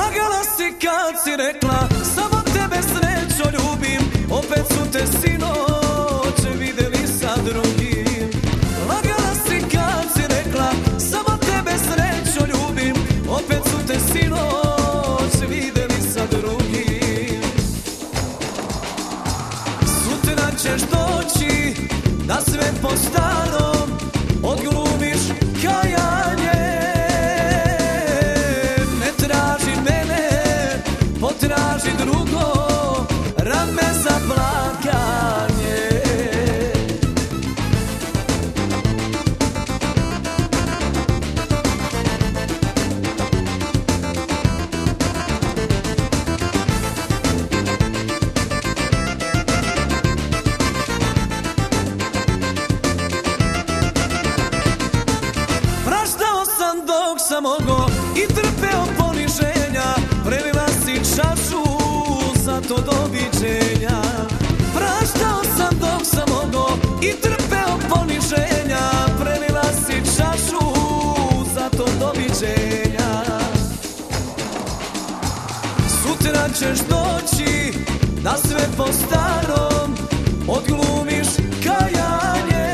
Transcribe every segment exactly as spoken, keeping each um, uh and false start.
Lagala si kad si rekla samo tebe srećo ljubim, opet su te sinoć videli sa drugim. Lagala si kad si rekla samo tebe srećo ljubim, opet su te sinoć videli sa drugim. Sutra ćeš doći da sve po starom odglumiš kajanje. Ne traži mene, potraži drugo rame za plakanje. Praštao sam dok sam mogo i trpeo poniženja, prelila si čašu za to doviđenja. Praštao sam dok sam mogo i trpeo poniženja, prelila si čašu za to doviđenja. Sutra ćeš doći da sve po starom odglumiš kajanje.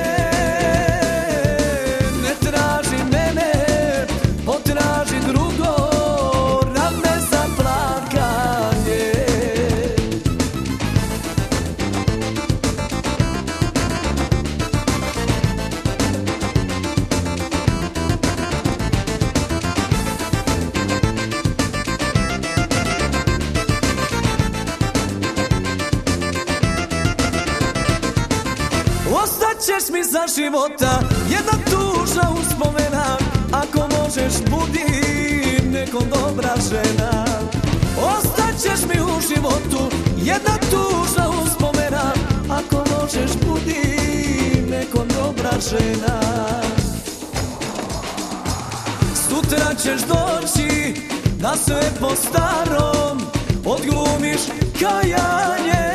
Ne traži mene, potraži drugo rame za plakanje. Ostaćeš mi za života jedna tužna uspomena, ako možeš budi nekom dobra žena. Ostaćeš mi u životu jedna tužna uspomena, ako možeš budi nekom dobra žena. Sutra ćeš doći da sve po starom odglumiš kajanje.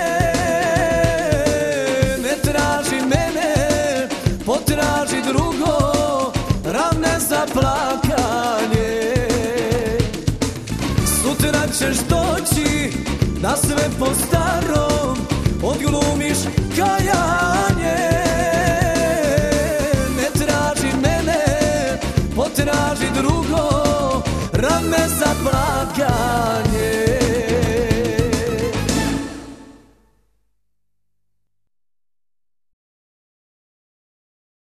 Potraži drugo ravne za plakanje. Sutra ćeš doći da sve po starom odglumiš kajanje. Ne traži mene, potraži drugo ravne za plakanje.